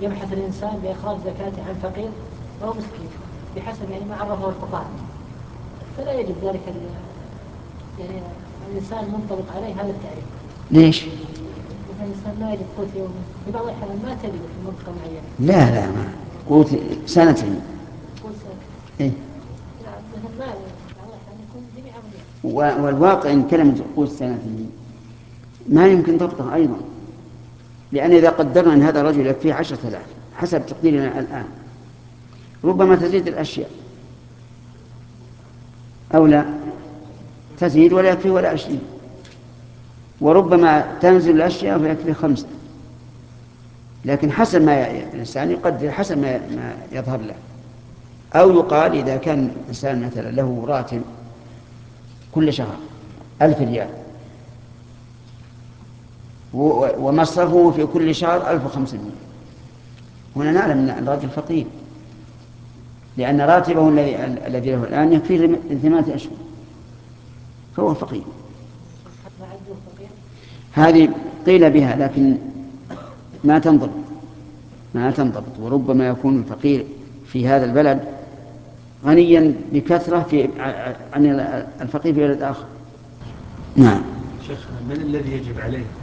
يبحث الإنسان بإخراج زكاته عن فقير أو مسكين بحسب يعني ما عرفه الفقهاء، فلا يجب ذلك يعني الإنسان منطبق عليه هذا التعريف. ليش؟ مثلا الإنسان ما يجب قوت يومه في بعض الأحيان ما تجد في منطقة معينة. لا ما قوت سنتين. قوت سنة. إيه؟ لا مثلا ما بعض الأحيان يكون جميع أمنية. والواقع إن كلمة قوت سنتين ما يمكن ضبطها أيضا، لأن إذا قدرنا أن هذا الرجل يكفيه 10,000 حسب تقديرنا الآن، ربما تزيد الأشياء أو لا تزيد ولا يكفي ولا 20، وربما تنزل الأشياء فيكفي 5. لكن حسب ما الإنسان يقدر حسب ما يظهر له. أو يقال إذا كان الإنسان مثلا له راتب كل شهر 1000 ريال ومصرفه في كل شهر 1500، هنا نعلم أن الرجل فقير، لأن راتبه الذي له الآن يكفيه ل8 أشهر، فهو فقير. هذه قيل بها لكن ما تنضبط. وربما يكون الفقير في هذا البلد غنيا بكثرة عن الفقير في بلد آخر. نعم. شيخ، من الذي يجب عليه